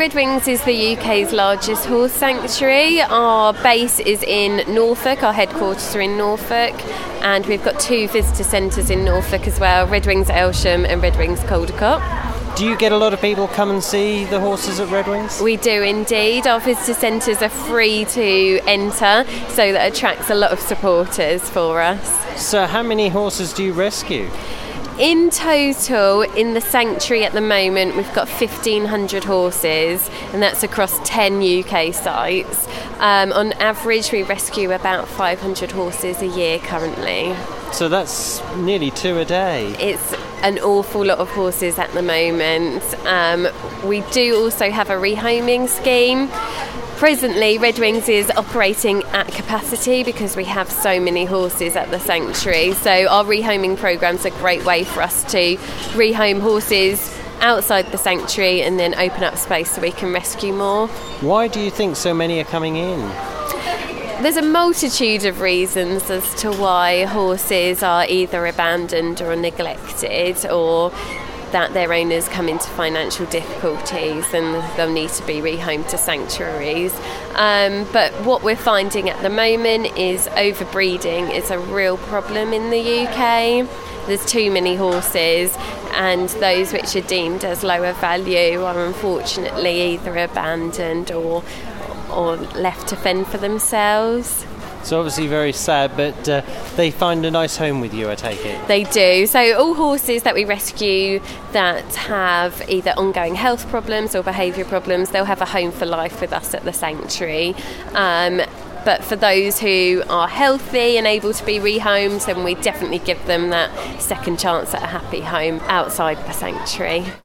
Redwings is the UK's largest horse sanctuary. Our base is in Norfolk, our headquarters are in Norfolk, and we've got 2 visitor centres in Norfolk as well, Redwings Aylsham and Redwings Caldicot. Do you get a lot of people come and see the horses at Redwings? We do indeed. Our visitor centres are free to enter, so that attracts a lot of supporters for us. So how many horses do you rescue? In total, in the sanctuary at the moment, we've got 1,500 horses, and that's across 10 UK sites. On average, we rescue about 500 horses a year currently. So that's nearly 2 a day. It's an awful lot of horses at the moment. We do also have a rehoming scheme. Presently, Redwings is operating at capacity because we have so many horses at the sanctuary. So our rehoming program's a great way for us to rehome horses outside the sanctuary and then open up space so we can rescue more. Why do you think so many are coming in? There's a multitude of reasons as to why horses are either abandoned or neglected, or that their owners come into financial difficulties and they'll need to be rehomed to sanctuaries. But what we're finding at the moment is overbreeding is a real problem in the UK. There's too many horses, and those which are deemed as lower value are unfortunately either abandoned or left to fend for themselves. It's obviously very sad, but they find a nice home with you, I take it. They do. So all horses that we rescue that have either ongoing health problems or behaviour problems, they'll have a home for life with us at the sanctuary. But for those who are healthy and able to be rehomed, then we definitely give them that second chance at a happy home outside the sanctuary.